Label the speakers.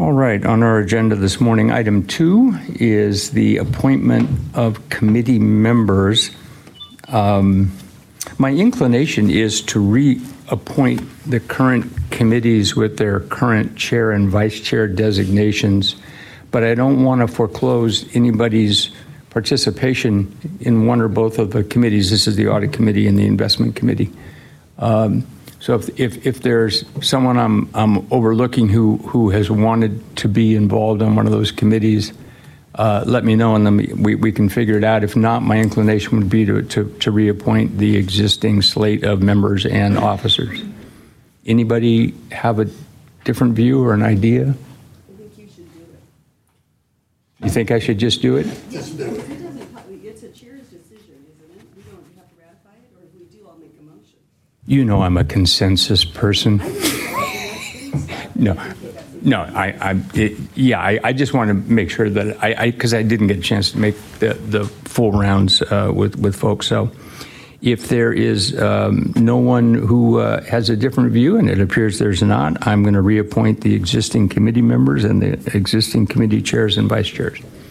Speaker 1: All right, on our agenda this morning, item 2 is the appointment of committee members. My inclination is to reappoint the current committees with their current chair and vice chair designations, but I don't want to foreclose anybody's participation in one or both of the committees. This is the audit committee and the investment committee. So if there's someone I'm overlooking who has wanted to be involved on one of those committees, let me know and then we can figure it out. If not, my inclination would be to reappoint the existing slate of members and officers. Anybody have a different view or an idea?
Speaker 2: I think you should do it.
Speaker 1: You think I should just do it?
Speaker 2: Just do it. It's a chair's decision, isn't it? We don't have to ratify it, or if we do, I'll make a motion.
Speaker 1: You know I'm a consensus person. No, I just want to make sure that because I didn't get a chance to make the full rounds with folks. So if there is no one who has a different view, and it appears there's not, I'm going to reappoint the existing committee members and the existing committee chairs and vice chairs.